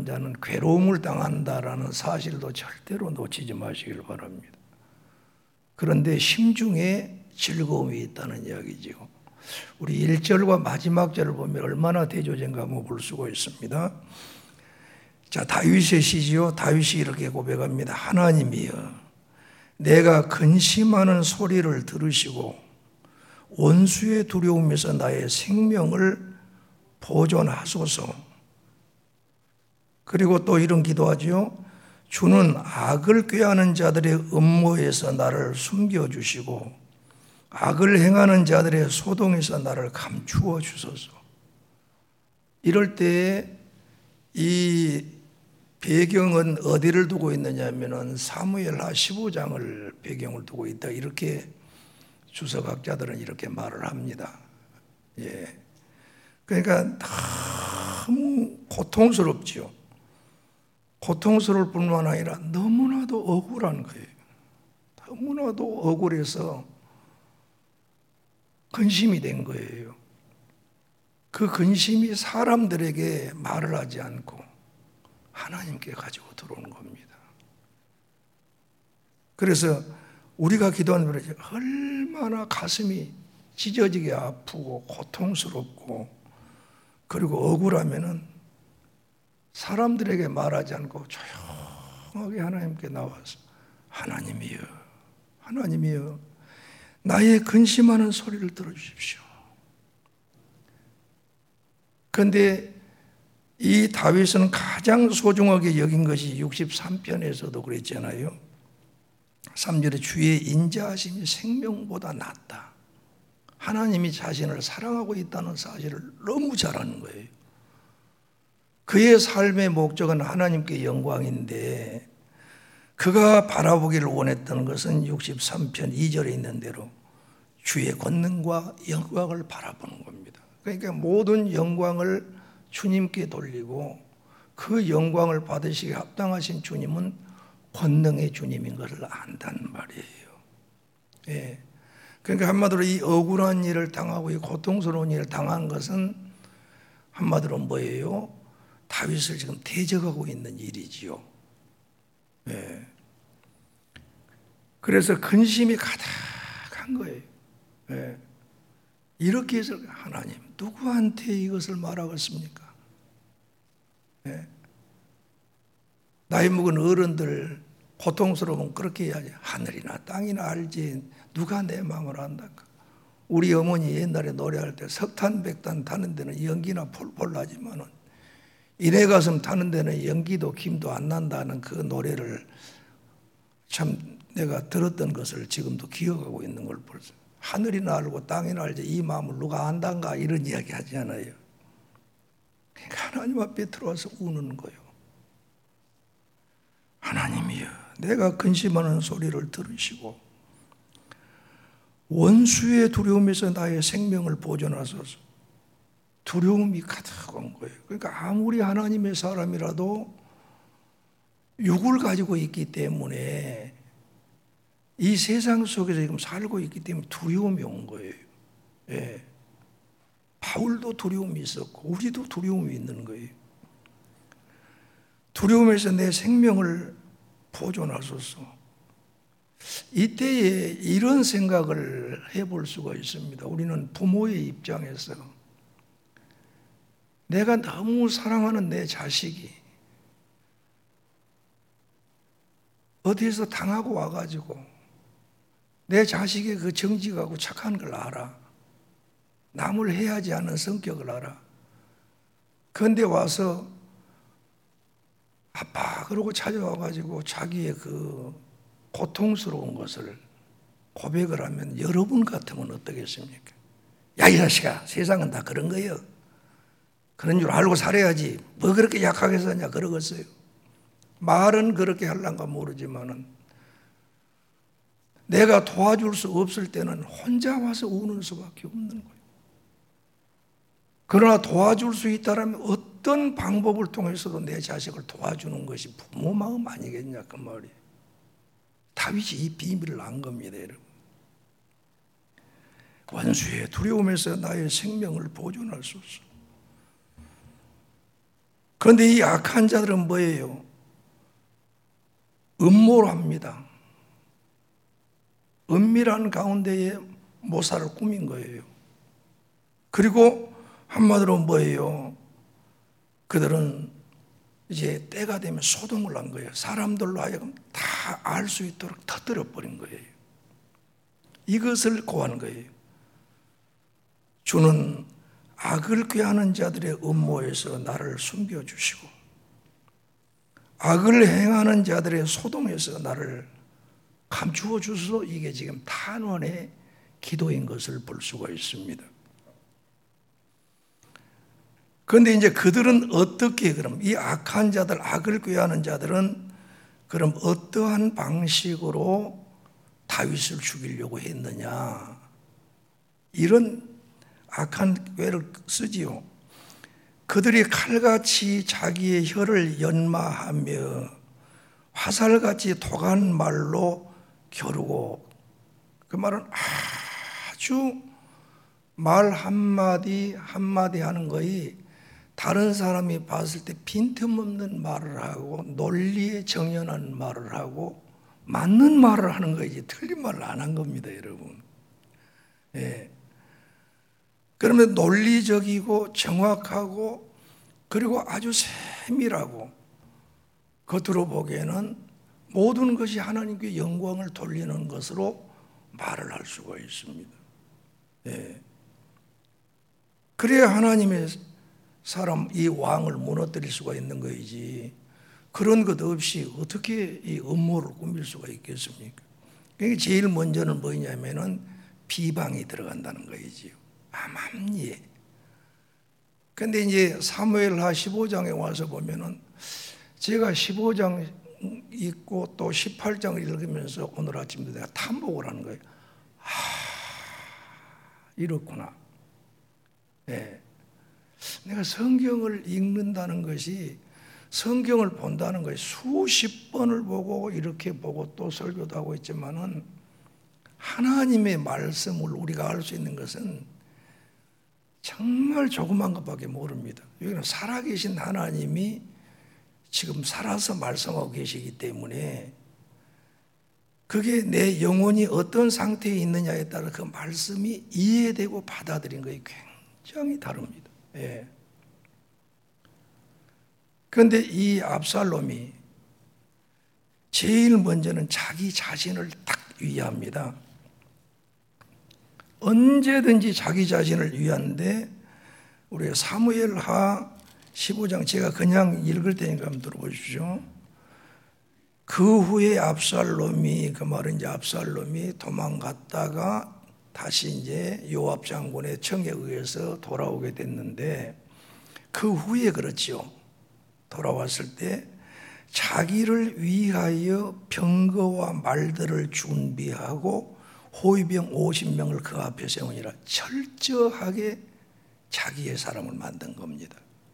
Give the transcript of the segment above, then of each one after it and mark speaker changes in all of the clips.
Speaker 1: 자는 괴로움을 당한다라는 사실도 절대로 놓치지 마시길 바랍니다. 그런데 심중에 즐거움이 있다는 이야기죠. 우리 1절과 마지막 절을 보면 얼마나 대조된가 한번 볼 수가 있습니다. 자, 다윗의 시지요. 다윗이 이렇게 고백합니다. 하나님이여, 내가 근심하는 소리를 들으시고 원수의 두려움에서 나의 생명을 보존하소서. 그리고 또 이런 기도하지요. 주는 악을 꾀하는 자들의 음모에서 나를 숨겨주시고 악을 행하는 자들의 소동에서 나를 감추어 주소서. 이럴 때에 이 배경은 어디를 두고 있느냐 하면은 사무엘하 15장을 배경을 두고 있다. 이렇게 주석학자들은 이렇게 말을 합니다. 예. 그러니까 너무 고통스럽지요. 고통스러울 뿐만 아니라 너무나도 억울한 거예요. 너무나도 억울해서 근심이 된 거예요. 그 근심이 사람들에게 말을 하지 않고 하나님께 가지고 들어오는 겁니다. 그래서 우리가 기도하는 거는 얼마나 가슴이 찢어지게 아프고 고통스럽고 그리고 억울하면은 사람들에게 말하지 않고 조용하게 하나님께 나와서 하나님이여, 하나님이여, 나의 근심하는 소리를 들어주십시오. 그런데 이 다윗은 가장 소중하게 여긴 것이 63편에서도 그랬잖아요. 3절에 주의 인자하심이 생명보다 낫다. 하나님이 자신을 사랑하고 있다는 사실을 너무 잘 아는 거예요. 그의 삶의 목적은 하나님께 영광인데 그가 바라보기를 원했던 것은 63편 2절에 있는 대로 주의 권능과 영광을 바라보는 겁니다. 그러니까 모든 영광을 주님께 돌리고 그 영광을 받으시기에 합당하신 주님은 권능의 주님인 것을 안다는 말이에요. 예. 그러니까 한마디로 이 억울한 일을 당하고 이 고통스러운 일을 당한 것은 한마디로 뭐예요? 다윗을 지금 대적하고 있는 일이지요. 예. 그래서 근심이 가득한 거예요. 예. 이렇게 해서 하나님 누구한테 이것을 말하겠습니까? 예. 나이 먹은 어른들 고통스러우면 그렇게 해야지. 하늘이나 땅이나 알지 누가 내 마음을 안다까. 우리 어머니 옛날에 노래할 때 석탄 백탄 타는 데는 연기나 폴폴 나지만은 이내 가슴 타는 데는 연기도 김도 안 난다는 그 노래를 참 내가 들었던 것을 지금도 기억하고 있는 걸 벌써. 하늘이나 알고 땅이나 알지 이 마음을 누가 안단가 이런 이야기 하잖아요. 그러니까 하나님 앞에 들어와서 우는 거예요. 하나님이여, 내가 근심하는 소리를 들으시고 원수의 두려움에서 나의 생명을 보존하소서. 두려움이 가득한 거예요. 그러니까 아무리 하나님의 사람이라도 육을 가지고 있기 때문에 이 세상 속에서 지금 살고 있기 때문에 두려움이 온 거예요. 예. 바울도 두려움이 있었고 우리도 두려움이 있는 거예요. 두려움에서 내 생명을 보존하소서. 이때에 이런 생각을 해볼 수가 있습니다. 우리는 부모의 입장에서 내가 너무 사랑하는 내 자식이 어디에서 당하고 와가지고 내 자식의 그 정직하고 착한 걸 알아. 남을 해하지 않는 성격을 알아. 그런데 와서 아빠 그러고 찾아와가지고 자기의 그 고통스러운 것을 고백을 하면 여러분 같으면 어떻겠습니까? 야, 이 자식아, 세상은 다 그런 거예요. 그런 줄 알고 살아야지. 뭐 그렇게 약하게 사냐 그러겠어요. 말은 그렇게 하려는가 모르지만은 내가 도와줄 수 없을 때는 혼자 와서 우는 수밖에 없는 거예요. 그러나 도와줄 수 있다면 어떤 방법을 통해서도 내 자식을 도와주는 것이 부모 마음 아니겠냐 그 말이에요. 다윗이 이 비밀을 안 겁니다, 여러분. 원수의 두려움에서 나의 생명을 보존할 수 없어. 그런데 이 악한 자들은 뭐예요? 음모를 합니다. 은밀한 가운데에 모사를 꾸민 거예요. 그리고 한마디로 뭐예요? 그들은 이제 때가 되면 소동을 한 거예요. 사람들로 하여금 다 알 수 있도록 터뜨려 버린 거예요. 이것을 고하는 거예요. 주는 악을 꾀하는 자들의 음모에서 나를 숨겨주시고 악을 행하는 자들의 소동에서 나를 감추어 주소서. 이게 지금 탄원의 기도인 것을 볼 수가 있습니다. 그런데 이제 그들은 어떻게 그럼 이 악한 자들, 악을 꾀하는 자들은 그럼 어떠한 방식으로 다윗을 죽이려고 했느냐? 이런 악한 꾀를 쓰지요. 그들이 칼같이 자기의 혀를 연마하며 화살같이 독한 말로 겨루고, 그 말은 아주 말 한마디 한마디 하는 거에 다른 사람이 봤을 때 빈틈없는 말을 하고 논리에 정연한 말을 하고 맞는 말을 하는 거지 틀린 말을 안 한 겁니다, 여러분. 예. 그러면 논리적이고 정확하고 그리고 아주 세밀하고 겉으로 보기에는 모든 것이 하나님께 영광을 돌리는 것으로 말을 할 수가 있습니다. 예. 그래야 하나님의 사람, 이 왕을 무너뜨릴 수가 있는 거이지 그런 것 없이 어떻게 이 음모를 꾸밀 수가 있겠습니까? 그러니까 제일 먼저는 뭐냐면은 비방이 들어간다는 거이지요. 암암리에. 근데 이제 사무엘하 15장에 와서 보면은 제가 15장 읽고 또 18장을 읽으면서 오늘 아침도 내가 탐복을 하는 거예요. 이렇구나. 네. 내가 성경을 읽는다는 것이, 성경을 본다는 것이 수십 번을 보고 이렇게 보고 또 설교도 하고 있지만은 하나님의 말씀을 우리가 알 수 있는 것은 정말 조그만 것밖에 모릅니다. 여기는 살아계신 하나님이 지금 살아서 말씀하고 계시기 때문에 그게 내 영혼이 어떤 상태에 있느냐에 따라 그 말씀이 이해되고 받아들인 것이 굉장히 다릅니다. 예. 그런데 이 압살롬이 제일 먼저는 자기 자신을 딱 위합니다. 언제든지 자기 자신을 위하는데 우리 사무엘하 15장 제가 그냥 읽을 테니까 한번 들어보십시오. 그 후에 압살롬이, 그 말은 이제 압살롬이 도망갔다가 다시 이제 요압 장군의 청에 의해서 돌아오게 됐는데 그 후에 그렇지요. 돌아왔을 때 자기를 위하여 병거와 말들을 준비하고 호위병 50명을 그 앞에 세우니라. 철저하게 자기의 사람을 만든 겁니다.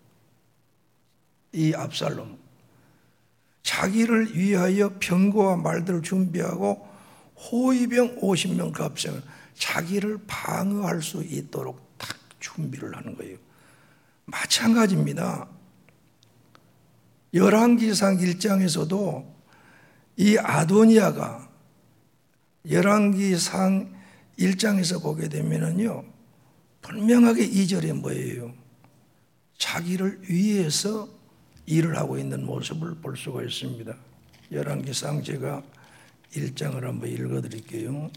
Speaker 1: 이 압살롬 자기를 위하여 병거와 말들을 준비하고 호위병 50명 그 앞에 세우니라. 자기를 방어할 수 있도록 딱 준비를 하는 거예요. 마찬가지입니다. 열왕기상 1장에서도 이 아도니아가 열왕기상 1장에서 보게 되면은요, 분명하게 2절에 뭐예요? 자기를 위해서 일을 하고 있는 모습을 볼 수가 있습니다. 열왕기상 제가 1장을 한번 읽어 드릴게요.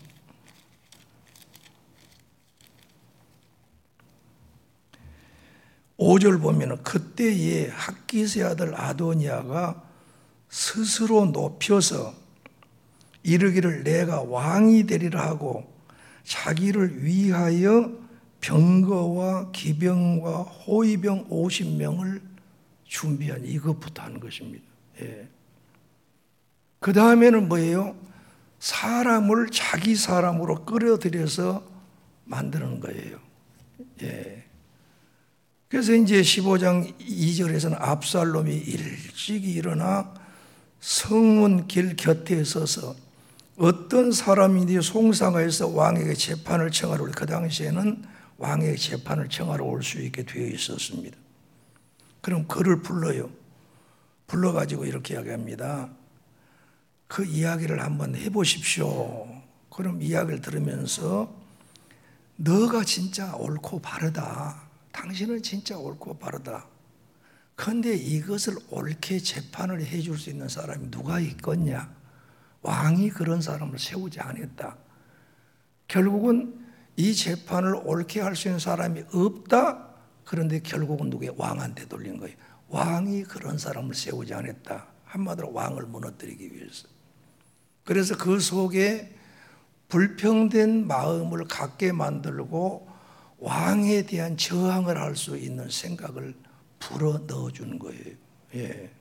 Speaker 1: 5절 보면은 그때에 학기스의 아들 아도니아가 스스로 높여서 이르기를 내가 왕이 되리라 하고 자기를 위하여 병거와 기병과 호위병 50명을 준비한 이것부터 하는 것입니다. 예. 그 다음에는 뭐예요? 사람을 자기 사람으로 끌어들여서 만드는 거예요. 예. 그래서 이제 15장 2절에서는 압살롬이 일찍이 일어나 성문 길 곁에 서서 어떤 사람이니 송상하여서 왕에게 재판을 청하러 올, 그 당시에는 왕에게 재판을 청하러 올 수 있게 되어 있었습니다. 그럼 그를 불러요. 불러가지고 이렇게 이야기합니다. 그 이야기를 한번 해보십시오. 그럼 이야기를 들으면서 너가 진짜 옳고 바르다. 당신은 진짜 옳고 바르다. 그런데 이것을 옳게 재판을 해줄 수 있는 사람이 누가 있겠냐? 왕이 그런 사람을 세우지 않았다. 결국은 이 재판을 옳게 할 수 있는 사람이 없다. 그런데 결국은 누구의 왕한테 돌린 거예요. 왕이 그런 사람을 세우지 않았다. 한마디로 왕을 무너뜨리기 위해서. 그래서 그 속에 불평된 마음을 갖게 만들고 왕에 대한 저항을 할 수 있는 생각을 불어 넣어주는 거예요. 예.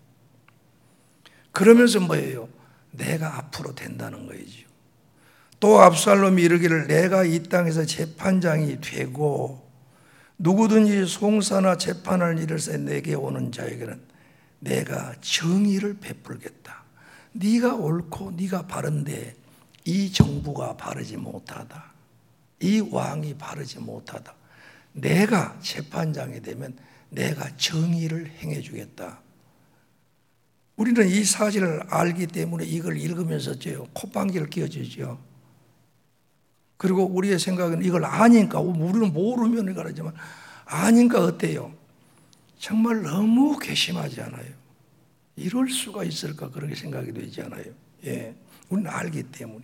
Speaker 1: 그러면서 뭐예요? 내가 앞으로 된다는 거이죠. 또 압살롬이 이르기를 내가 이 땅에서 재판장이 되고 누구든지 송사나 재판을 일어서 내게 오는 자에게는 내가 정의를 베풀겠다. 네가 옳고 네가 바른데 이 정부가 바르지 못하다. 이 왕이 바르지 못하다. 내가 재판장이 되면 내가 정의를 행해 주겠다. 우리는 이 사실을 알기 때문에 이걸 읽으면서 콧방귀를 뀌어주죠. 그리고 우리의 생각은 이걸 아니까, 우리는 모르면 그러지만 아니까 어때요? 정말 너무 괘씸하지 않아요? 이럴 수가 있을까 그렇게 생각이 되지 않아요? 예, 우리는 알기 때문에.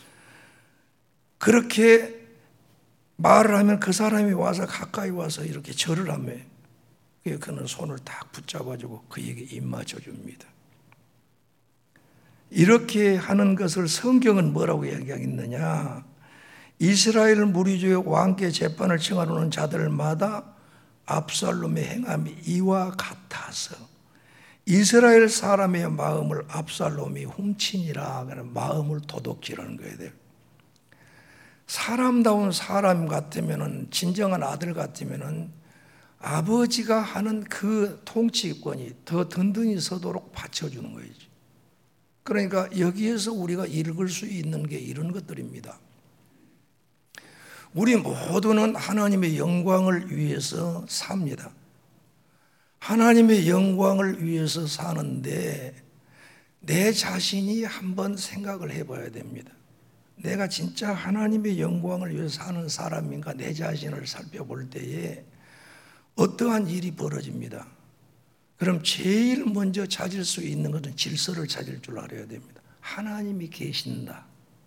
Speaker 1: 그렇게 말을 하면 그 사람이 와서 가까이 와서 이렇게 절을 하며 그는 손을 딱 붙잡아주고 그에게 입 맞춰줍니다. 이렇게 하는 것을 성경은 뭐라고 이야기하겠느냐? 이스라엘 무리 중에 왕께 재판을 청하러 오는 자들마다 압살롬의 행함이 이와 같아서 이스라엘 사람의 마음을 압살롬이 훔치니라. 마음을 도둑질하는 거예요. 사람다운 사람 같으면은, 진정한 아들 같으면은 아버지가 하는 그 통치권이 더 든든히 서도록 받쳐주는 거죠. 그러니까 여기에서 우리가 읽을 수 있는 게 이런 것들입니다. 우리 모두는 하나님의 영광을 위해서 삽니다. 하나님의 영광을 위해서 사는데 내 자신이 한번 생각을 해봐야 됩니다. 내가 진짜 하나님의 영광을 위해서 사는 사람인가 내 자신을 살펴볼 때에 어떠한 일이 벌어집니다. 그럼 제일 먼저 찾을 수 있는 것은 질서를 찾을 줄 알아야 됩니다. 하나님이 계신다.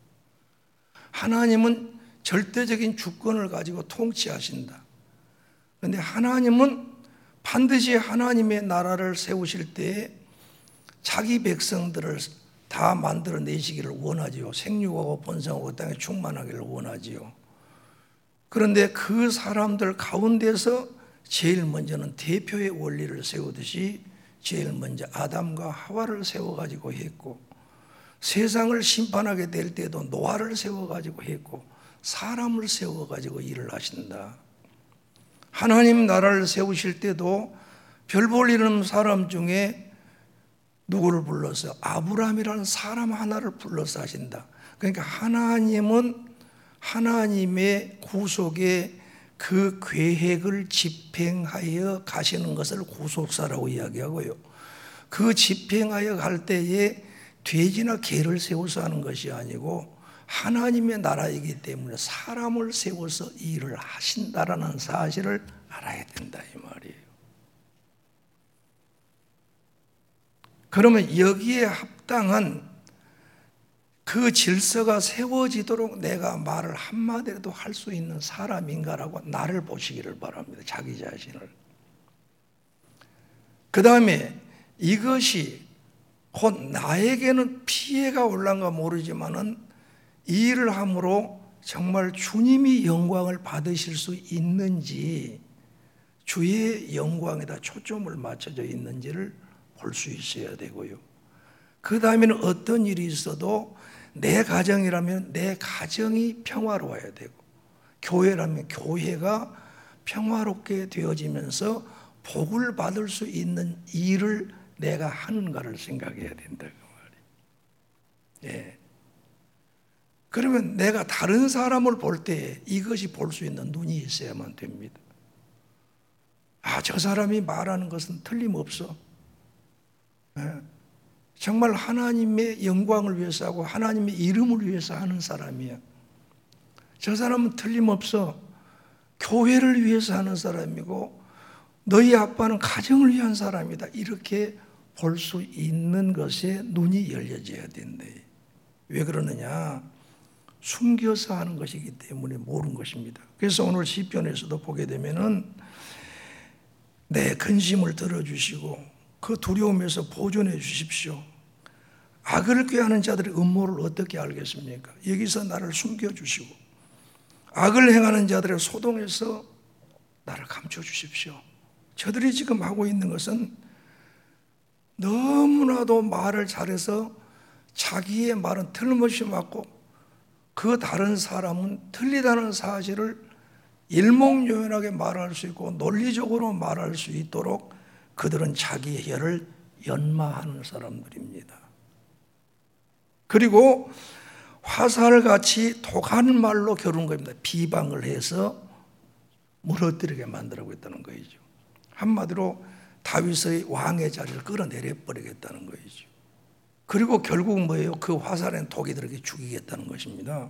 Speaker 1: 하나님은 절대적인 주권을 가지고 통치하신다. 그런데 하나님은 반드시 하나님의 나라를 세우실 때 자기 백성들을 다 만들어내시기를 원하지요. 생육하고 번성하고 땅에 충만하기를 원하지요. 그런데 그 사람들 가운데서 제일 먼저는 대표의 원리를 세우듯이 제일 먼저 아담과 하와를 세워가지고 했고, 세상을 심판하게 될 때도 노아를 세워가지고 했고, 사람을 세워가지고 일을 하신다. 하나님 나라를 세우실 때도 별 볼 일 없는 사람 중에 누구를 불러서 아브라함이라는 사람 하나를 불러서 하신다. 그러니까 하나님은 하나님의 구속의 그 계획을 집행하여 가시는 것을 구속사라고 이야기하고요. 그 집행하여 갈 때에 돼지나 개를 세워서 하는 것이 아니고 하나님의 나라이기 때문에 사람을 세워서 일을 하신다라는 사실을 알아야 된다 이 말이에요. 그러면 여기에 합당한 그 질서가 세워지도록 내가 말을 한마디라도 할 수 있는 사람인가라고 나를 보시기를 바랍니다. 자기 자신을. 그 다음에 이것이 곧 나에게는 피해가 올라간가 모르지만은 이 일을 함으로 정말 주님이 영광을 받으실 수 있는지, 주의 영광에다 초점을 맞춰져 있는지를 볼 수 있어야 되고요. 그 다음에는 어떤 일이 있어도 내 가정이라면 내 가정이 평화로워야 되고, 교회라면 교회가 평화롭게 되어지면서 복을 받을 수 있는 일을 내가 하는가를 생각해야 된다 그 말이에요. 예. 그러면 내가 다른 사람을 볼 때 이것이 볼 수 있는 눈이 있어야만 됩니다. 저 사람이 말하는 것은 틀림없어. 정말 하나님의 영광을 위해서 하고 하나님의 이름을 위해서 하는 사람이야. 저 사람은 틀림없어 교회를 위해서 하는 사람이고 너희 아빠는 가정을 위한 사람이다. 이렇게 볼 수 있는 것에 눈이 열려져야 된대. 왜 그러느냐? 숨겨서 하는 것이기 때문에 모르는 것입니다. 그래서 오늘 시편에서도 보게 되면은 내 근심을 들어주시고 그 두려움에서 보존해 주십시오. 악을 꾀하는 자들의 음모를 어떻게 알겠습니까? 여기서 나를 숨겨주시고 악을 행하는 자들의 소동에서 나를 감춰주십시오. 저들이 지금 하고 있는 것은 너무나도 말을 잘해서 자기의 말은 틀림없이 맞고 그 다른 사람은 틀리다는 사실을 일목요연하게 말할 수 있고 논리적으로 말할 수 있도록 그들은 자기의 혀를 연마하는 사람들입니다. 그리고 화살같이 독한 말로 겨루는 겁니다. 비방을 해서 무너뜨리게 만들고 있다는 거죠. 한마디로 다윗의 왕의 자리를 끌어내려 버리겠다는 거죠. 그리고 결국 뭐예요? 그 화살엔 독이 들어게 죽이겠다는 것입니다.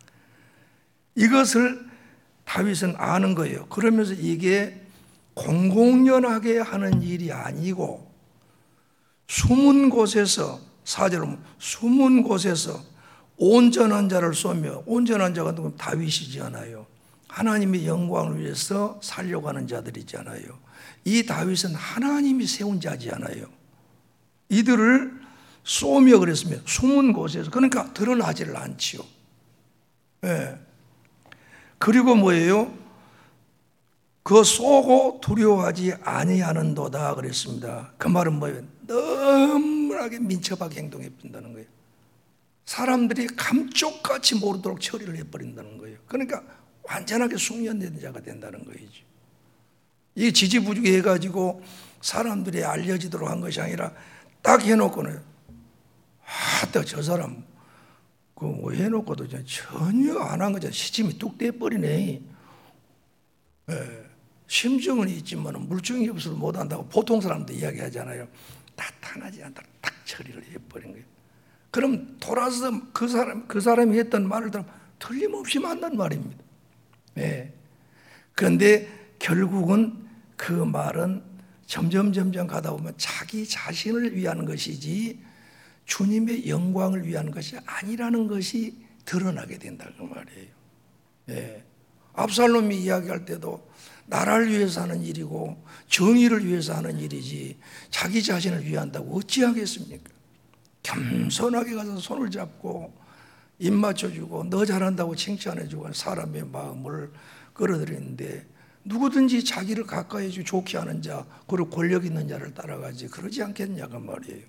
Speaker 1: 이것을 다윗은 아는 거예요. 그러면서 이게 공공연하게 하는 일이 아니고 숨은 곳에서, 사절로 숨은 곳에서 온전한 자를 쏘며, 온전한 자가 누구면 다윗이지 않아요. 하나님의 영광을 위해서 살려고 하는 자들이잖아요. 이 다윗은 하나님이 세운 자지 않아요. 이들을 쏘며 그랬으면 숨은 곳에서, 그러니까 드러나지를 않지요. 예. 그리고 뭐예요? 그 쏘고 두려워하지 아니하는도다 그랬습니다. 그 말은 뭐예요? 너무나게 민첩하게 행동해 버린다는 거예요. 사람들이 감쪽같이 모르도록 처리를 해버린다는 거예요. 그러니까 완전하게 숙련된 자가 된다는 거이죠. 이게 지지부진해 해가지고 사람들이 알려지도록 한 것이 아니라 딱 해놓고는 저 사람 뭐 해놓고도 전혀 안 한 거죠. 시침이 뚝 떼버리네. 심증은 있지만 물증이 없어서 못한다고 보통 사람도 이야기하잖아요. 나타나지 않도록 딱 처리를 해버린 거예요. 그럼 돌아서 그 사람이 했던 말을 들으면 틀림없이 맞는 말입니다. 그런데 결국은 그 말은 점점 가다 보면 자기 자신을 위한 것이지 주님의 영광을 위한 것이 아니라는 것이 드러나게 된다 그 말이에요. 압살롬이 이야기할 때도 나라를 위해서 하는 일이고 정의를 위해서 하는 일이지 자기 자신을 위한다고 어찌하겠습니까? 겸손하게 가서 손을 잡고 입 맞춰주고 너 잘한다고 칭찬해주고 사람의 마음을 끌어들이는데 누구든지 자기를 가까이 해주고 좋게 하는 자 그리고 권력 있는 자를 따라가지 그러지 않겠냐고 말이에요.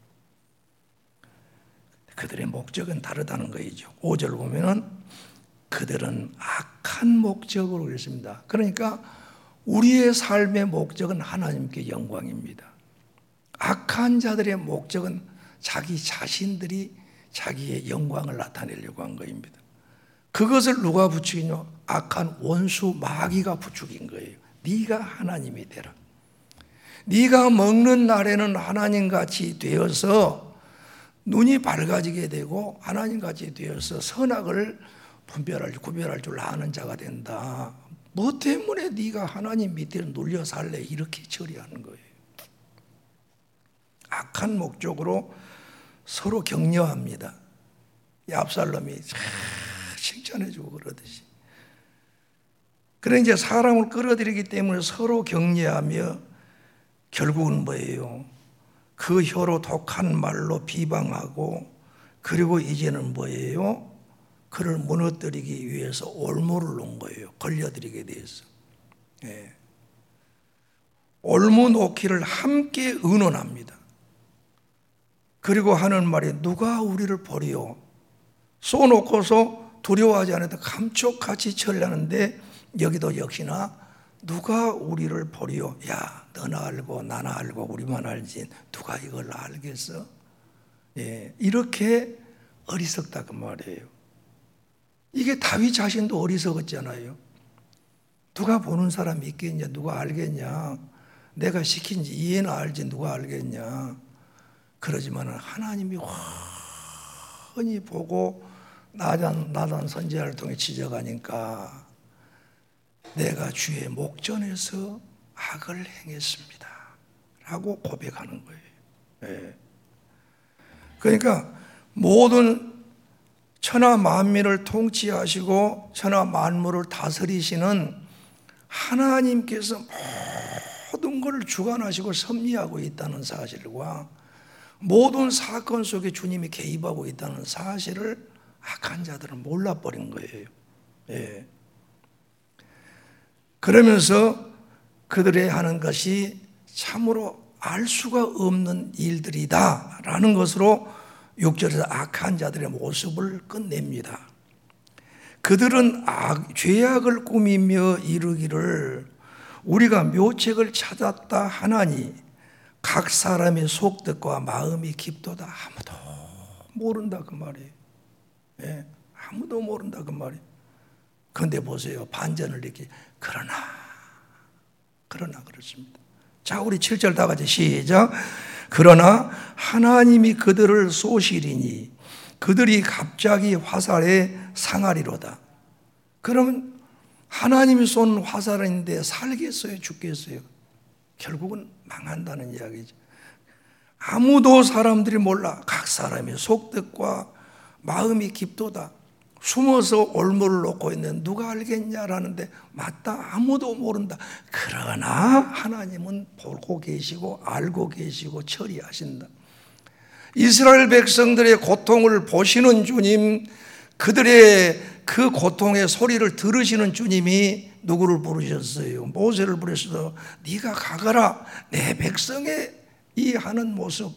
Speaker 1: 그들의 목적은 다르다는 거이죠. 5절 보면은 그들은 악한 목적으로 그랬습니다. 그러니까 우리의 삶의 목적은 하나님께 영광입니다. 악한 자들의 목적은 자기 자신들이 자기의 영광을 나타내려고 한 것입니다. 그것을 누가 부추기냐? 악한 원수 마귀가 부추긴 거예요. 네가 하나님이 되라. 네가 먹는 날에는 하나님같이 되어서 눈이 밝아지게 되고 하나님같이 되어서 선악을 구별할 줄 아는 자가 된다. 뭐 때문에 네가 하나님 밑에 눌려 살래? 이렇게 처리하는 거예요. 악한 목적으로 서로 격려합니다. 압살롬이 칭찬해주고 그러듯이. 그래 이제 사람을 끌어들이기 때문에 서로 격려하며 결국은 뭐예요? 그 혀로 독한 말로 비방하고 그리고 이제는 뭐예요? 그를 무너뜨리기 위해서 올무를 놓은 거예요. 걸려들이게 돼서. 올무 놓기를 함께 의논합니다. 그리고 하는 말이 누가 우리를 버리요? 쏘놓고서 두려워하지 않아도 감쪽같이 처리하는데 여기도 역시나 누가 우리를 버리요? 야, 너나 알고 나나 알고 우리만 알지 누가 이걸 알겠어? 이렇게 어리석다 그 말이에요. 이게 다윗 자신도 어리석었잖아요. 누가 보는 사람이 있겠냐? 누가 알겠냐? 내가 시킨지 이해는 알지 누가 알겠냐? 그러지만 하나님이 훤히 보고 나단 선지자를 통해 지적하니까 내가 주의 목전에서 악을 행했습니다 라고 고백하는 거예요. 예. 그러니까 모든 천하 만민을 통치하시고 천하 만물을 다스리시는 하나님께서 모든 것을 주관하시고 섭리하고 있다는 사실과 모든 사건 속에 주님이 개입하고 있다는 사실을 악한 자들은 몰라버린 거예요. 예. 그러면서 그들이 하는 것이 참으로 알 수가 없는 일들이다 라는 것으로 6절에서 악한 자들의 모습을 끝냅니다. 그들은 죄악을 꾸미며 이르기를 우리가 묘책을 찾았다 하나니 각 사람의 속뜻과 마음이 깊도다. 아무도 모른다 그 말이에요. 예, 아무도 모른다 그 말이에요. 그런데 보세요. 반전을 그러나 그렇습니다. 자, 우리 7절 다 같이 시작. 그러나 하나님이 그들을 쏘시리니 그들이 갑자기 화살에 상하리로다. 그러면 하나님이 쏜 화살인데 살겠어요? 죽겠어요? 결국은 망한다는 이야기죠. 아무도 사람들이 몰라. 각 사람의 속뜻과 마음이 깊도다. 숨어서 올무를 놓고 있는 누가 알겠냐라는데 맞다. 아무도 모른다. 그러나 하나님은 보고 계시고 알고 계시고 처리하신다. 이스라엘 백성들의 고통을 보시는 주님, 그들의 그 고통의 소리를 들으시는 주님이 누구를 부르셨어요? 모세를 부르셔서 네가 가거라. 내 백성의 이 하는 모습,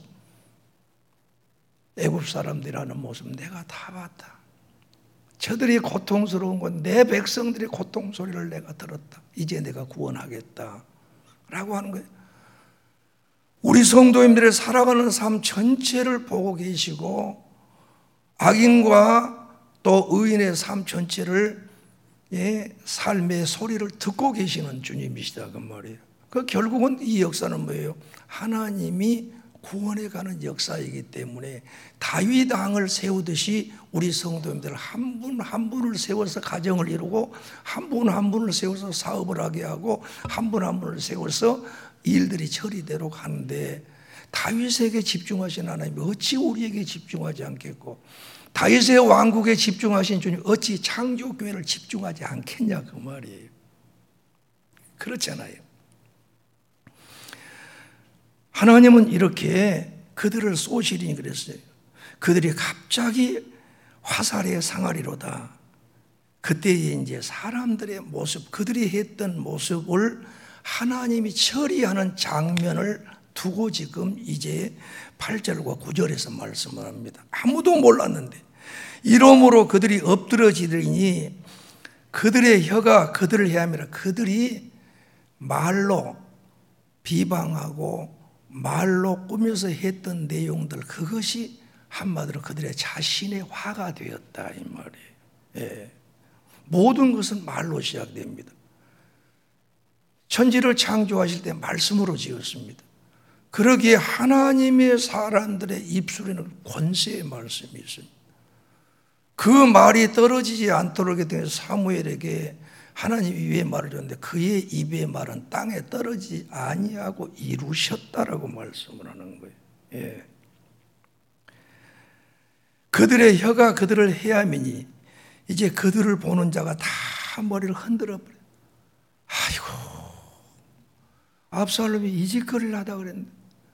Speaker 1: 애굽 사람들이 하는 모습 내가 다 봤다. 저들이 고통스러운 건 내 백성들의 고통 소리를 내가 들었다. 이제 내가 구원하겠다 라고 하는 거예요. 우리 성도님들의 살아가는 삶 전체를 보고 계시고 악인과 또 의인의 삶 전체를 삶의 소리를 듣고 계시는 주님이시다 그 말이에요. 그 결국은 이 역사는 뭐예요? 하나님이 구원해 가는 역사이기 때문에 다윗 왕을 세우듯이 우리 성도님들 한 분 한 분을 세워서 가정을 이루고 한 분 한 분을 세워서 사업을 하게 하고 한 분 한 분을 세워서 일들이 처리대로 가는데 다윗에게 집중하신 하나님이 어찌 우리에게 집중하지 않겠고 다윗의 왕국에 집중하신 주님 어찌 창조교회를 집중하지 않겠냐 그 말이에요. 그렇잖아요. 하나님은 이렇게 그들을 쏘시리니 그랬어요. 그들이 갑자기 화살에 상하리로다. 그때에 이제 사람들의 모습, 그들이 했던 모습을 하나님이 처리하는 장면을 두고 지금 이제 8절과 9절에서 말씀을 합니다. 아무도 몰랐는데 이러므로 그들이 엎드러지더니 그들의 혀가 그들을 헤아미라. 그들이 말로 비방하고 말로 꾸며서 했던 내용들 그것이 한마디로 그들의 자신의 화가 되었다 이 말이에요. 예. 모든 것은 말로 시작됩니다. 천지를 창조하실 때 말씀으로 지었습니다. 그러기에 하나님의 사람들의 입술에는 권세의 말씀이 있습니다. 그 말이 떨어지지 않도록 했더니 사무엘에게 하나님이 위에 말을 줬는데 그의 입의 말은 땅에 떨어지지 아니하고 이루셨다라고 말씀을 하는 거예요. 예. 그들의 혀가 그들을 헤아미니 이제 그들을 보는 자가 다 머리를 흔들어 버려요. 아이고 압살롬이 이 짓거리를 하다 그랬는데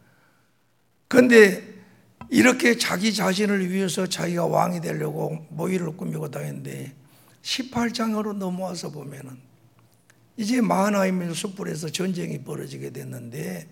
Speaker 1: 그런데 이렇게 자기 자신을 위해서 자기가 왕이 되려고 모의를 꾸미고 다녔는데 18장으로 넘어와서 보면은 이제 마하나임 숯불에서 전쟁이 벌어지게 됐는데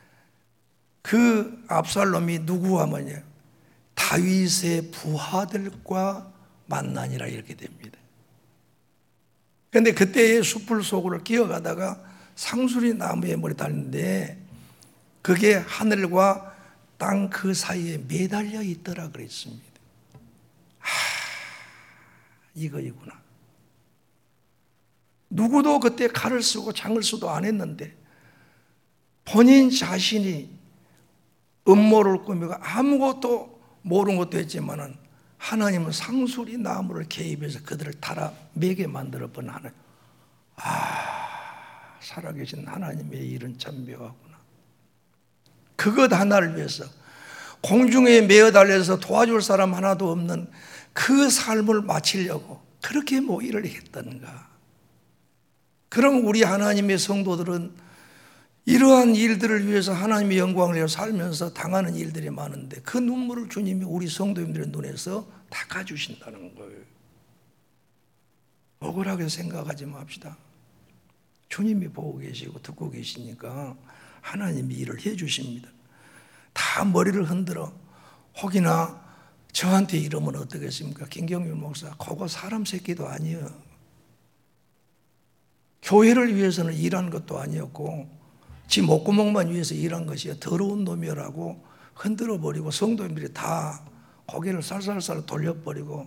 Speaker 1: 그 압살롬이 누구와 뭐냐 다윗의 부하들과 만나니라 이렇게 됩니다. 그런데 그때의 숯불 속으로 기어가다가 상수리 나무에 머리 달렸는데 그게 하늘과 땅 그 사이에 매달려 있더라 그랬습니다. 이거이구나. 누구도 그때 칼을 쓰고 창을 쓰도 안 했는데 본인 자신이 음모를 꾸미고 아무것도 모르는 것도 했지만은 하나님은 상수리 나무를 개입해서 그들을 달아 매게 만들어 본 하나님. 살아계신 하나님의 일은 참 묘하구나. 그것 하나를 위해서 공중에 매어 달려서 도와줄 사람 하나도 없는 그 삶을 마치려고 그렇게 뭐 일을 했던가. 그럼 우리 하나님의 성도들은 이러한 일들을 위해서 하나님의 영광을 위해 살면서 당하는 일들이 많은데 그 눈물을 주님이 우리 성도님들의 눈에서 닦아주신다는 거예요. 억울하게 생각하지 맙시다. 주님이 보고 계시고 듣고 계시니까 하나님이 일을 해 주십니다. 다 머리를 흔들어 혹이나 저한테 이러면 어떻겠습니까? 김경률 목사, 그거 사람 새끼도 아니에요. 교회를 위해서는 일한 것도 아니었고 지 목구멍만 위해서 일한 것이야. 더러운 놈이라고 흔들어 버리고 성도님들이 다 고개를 살살살 돌려버리고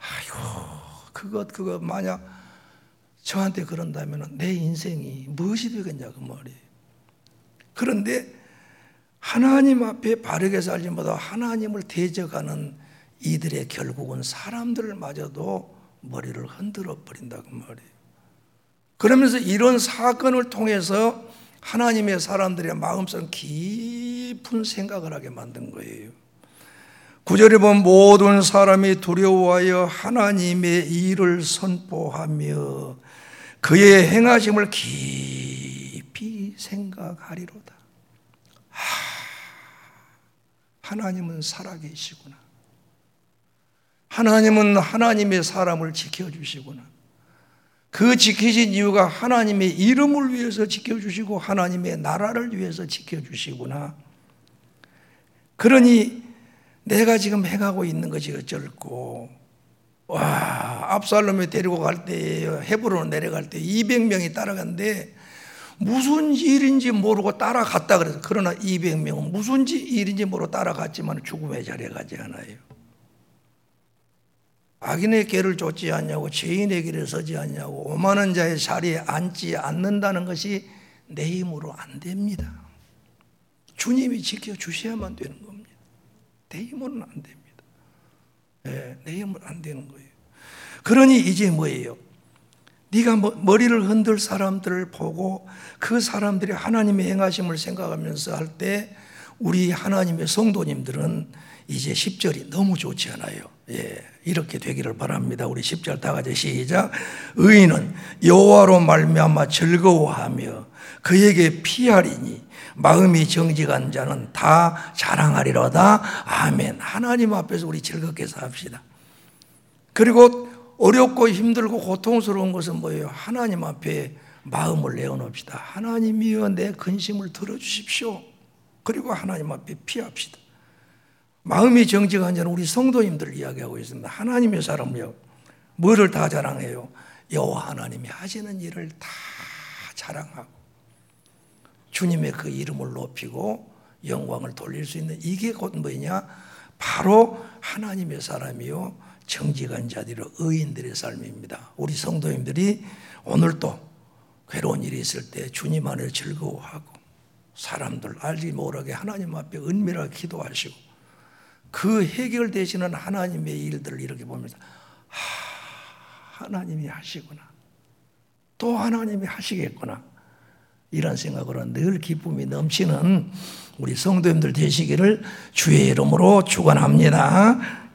Speaker 1: 그것 만약 저한테 그런다면 내 인생이 무엇이 되겠냐 그 말이에요. 그런데 하나님 앞에 바르게 살지 못하고 하나님을 대적하는 이들의 결국은 사람들마저도 머리를 흔들어 버린다 그 말이에요. 그러면서 이런 사건을 통해서 하나님의 사람들의 마음속 깊은 생각을 하게 만든 거예요. 9절에 보면 모든 사람이 두려워하여 하나님의 일을 선포하며 그의 행하심을 깊이 생각하리로다. 하나님은 살아계시구나. 하나님은 하나님의 사람을 지켜주시구나. 그 지키신 이유가 하나님의 이름을 위해서 지켜주시고 하나님의 나라를 위해서 지켜주시구나. 그러니 내가 지금 행하고 있는 것이 어쩔고, 압살롬이 데리고 갈 때 헤브론 내려갈 때 200명이 따라갔는데 무슨 일인지 모르고 따라갔다 그래서. 그러나 200명은 무슨 일인지 모르고 따라갔지만 죽음의 자리에 가지 않아요. 악인의 길을 쫓지 않냐고, 죄인의 길을 서지 않냐고, 오만한 자의 자리에 앉지 않는다는 것이 내 힘으로 안 됩니다. 주님이 지켜주셔야만 되는 겁니다. 내 힘으로는 안 됩니다. 네, 내 힘으로 안 되는 거예요. 그러니 이제 뭐예요? 네가 머리를 흔들 사람들을 보고 그 사람들이 하나님의 행하심을 생각하면서 할 때 우리 하나님의 성도님들은 이제 10절이 너무 좋지 않아요. 이렇게 되기를 바랍니다. 우리 10절 다 같이 시작. 의인은 여호와로 말미암아 즐거워하며 그에게 피하리니 마음이 정직한 자는 다 자랑하리로다. 아멘. 하나님 앞에서 우리 즐겁게 삽시다. 그리고 어렵고 힘들고 고통스러운 것은 뭐예요? 하나님 앞에 마음을 내어놓읍시다. 하나님이여 내 근심을 들어주십시오. 그리고 하나님 앞에 피합시다. 마음이 정직한 자는 우리 성도님들을 이야기하고 있습니다. 하나님의 사람이요. 뭐를 다 자랑해요? 여호와 하나님이 하시는 일을 다 자랑하고 주님의 그 이름을 높이고 영광을 돌릴 수 있는 이게 곧 뭐냐? 바로 하나님의 사람이요 정직한 자들의 의인들의 삶입니다. 우리 성도님들이 오늘도 괴로운 일이 있을 때 주님 안에 즐거워하고 사람들 알지 못하게 하나님 앞에 은밀하게 기도하시고 그 해결되시는 하나님의 일들을 이렇게 보면서 하나님이 하시구나, 또 하나님이 하시겠구나, 이런 생각으로 늘 기쁨이 넘치는 우리 성도님들 되시기를 주의 이름으로 축원합니다.